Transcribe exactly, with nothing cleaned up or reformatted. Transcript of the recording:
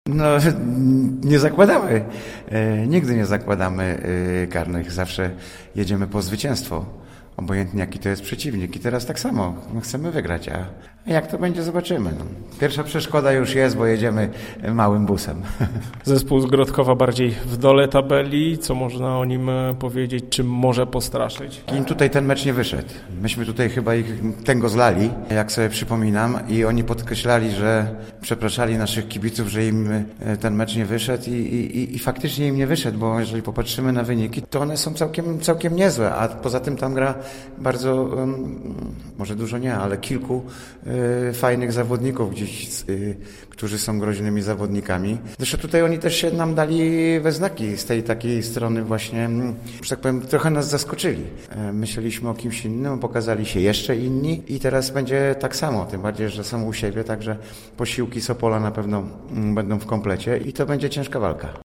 No, nie zakładamy, e, nigdy nie zakładamy e, karnych, zawsze jedziemy po zwycięstwo, obojętnie jaki to jest przeciwnik i teraz tak samo, my chcemy wygrać, a jak to będzie zobaczymy. No. Pierwsza przeszkoda już jest, bo jedziemy małym busem. Zespół z Grodkowa bardziej w dole tabeli, co można o nim powiedzieć, czym może postraszyć? Im tutaj ten mecz nie wyszedł. Myśmy tutaj chyba ich tęgo zlali, jak sobie przypominam, i oni podkreślali, że przepraszali naszych kibiców, że im ten mecz nie wyszedł i, i, i faktycznie im nie wyszedł, bo jeżeli popatrzymy na wyniki, to one są całkiem, całkiem niezłe, a poza tym tam gra bardzo, um, może dużo nie, ale kilku y, fajnych zawodników gdzieś, y, którzy są groźnymi zawodnikami. Zresztą tutaj oni też się nam dali we znaki z tej takiej strony właśnie, że tak powiem, trochę nas zaskoczyli. Y, myśleliśmy o kimś innym, pokazali się jeszcze inni i teraz będzie tak samo, tym bardziej, że są u siebie, także posiłki Sopola na pewno mm, będą w komplecie i to będzie ciężka walka.